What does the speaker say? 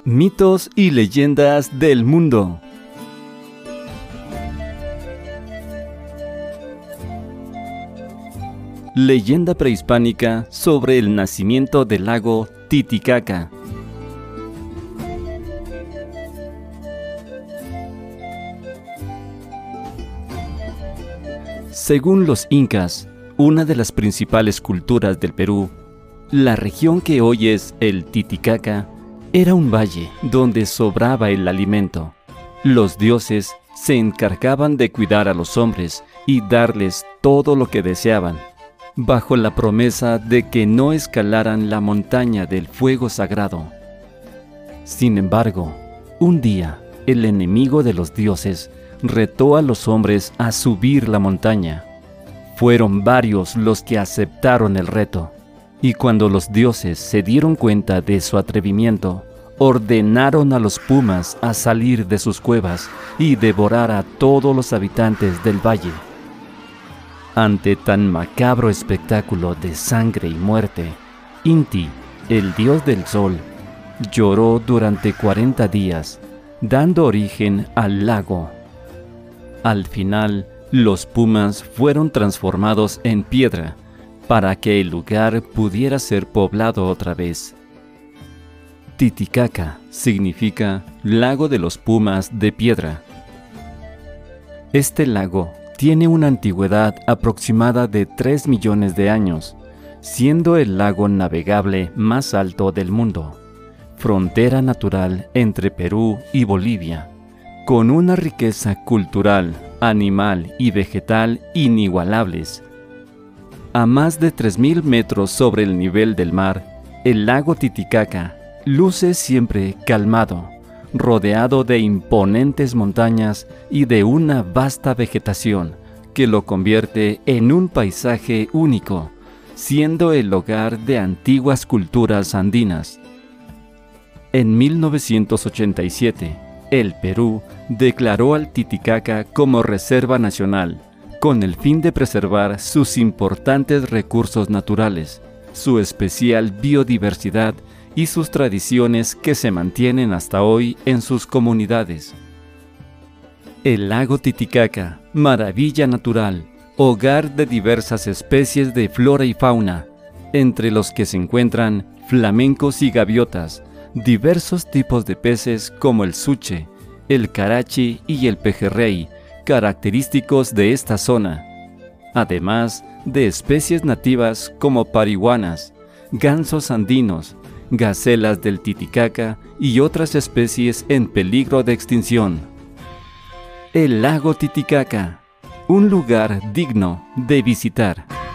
Mitos y leyendas del mundo. Leyenda prehispánica sobre el nacimiento del lago Titicaca. Según los incas, una de las principales culturas del Perú, la región que hoy es el Titicaca era un valle donde sobraba el alimento. Los dioses se encargaban de cuidar a los hombres y darles todo lo que deseaban, bajo la promesa de que no escalaran la montaña del fuego sagrado. Sin embargo, un día, el enemigo de los dioses retó a los hombres a subir la montaña. Fueron varios los que aceptaron el reto, y cuando los dioses se dieron cuenta de su atrevimiento, ordenaron a los pumas a salir de sus cuevas y devorar a todos los habitantes del valle. Ante tan macabro espectáculo de sangre y muerte, Inti, el dios del sol, lloró durante 40 días, dando origen al lago. Al final, los pumas fueron transformados en piedra para que el lugar pudiera ser poblado otra vez. Titicaca significa lago de los pumas de piedra. Este lago tiene una antigüedad aproximada de 3 millones de años, siendo el lago navegable más alto del mundo, frontera natural entre Perú y Bolivia, con una riqueza cultural, animal y vegetal inigualables. A más de 3.000 metros sobre el nivel del mar, el lago Titicaca luce siempre calmado, rodeado de imponentes montañas y de una vasta vegetación que lo convierte en un paisaje único, siendo el hogar de antiguas culturas andinas. En 1987, el Perú declaró al Titicaca como reserva nacional, con el fin de preservar sus importantes recursos naturales, su especial biodiversidad y sus tradiciones que se mantienen hasta hoy en sus comunidades. El lago Titicaca, maravilla natural, hogar de diversas especies de flora y fauna, entre los que se encuentran flamencos y gaviotas, diversos tipos de peces como el suche, el carachi y el pejerrey, característicos de esta zona, además de especies nativas como parihuanas, gansos andinos, gacelas del Titicaca y otras especies en peligro de extinción. El lago Titicaca, un lugar digno de visitar.